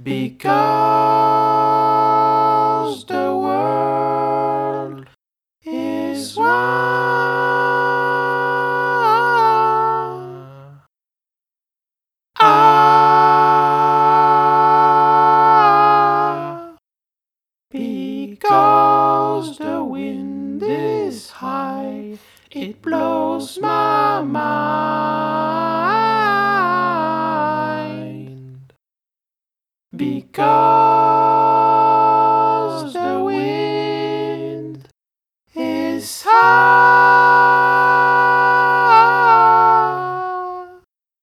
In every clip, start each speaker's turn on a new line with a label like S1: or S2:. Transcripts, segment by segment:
S1: Because the world is one. Because the wind is high, it blows my mind. Because the wind is high.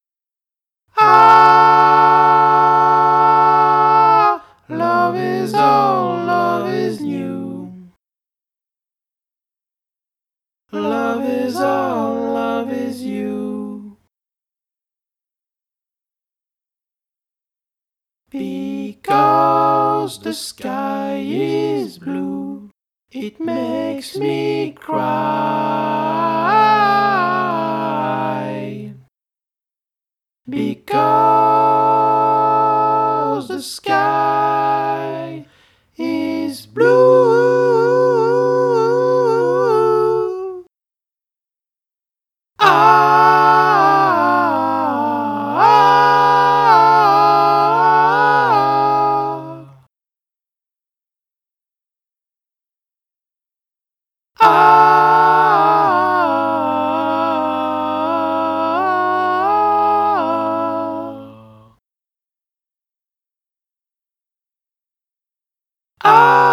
S1: Love is all, love is new. Love is all, love is you. Because the sky is blue, it makes me cry. Because the sky is blue. Ah.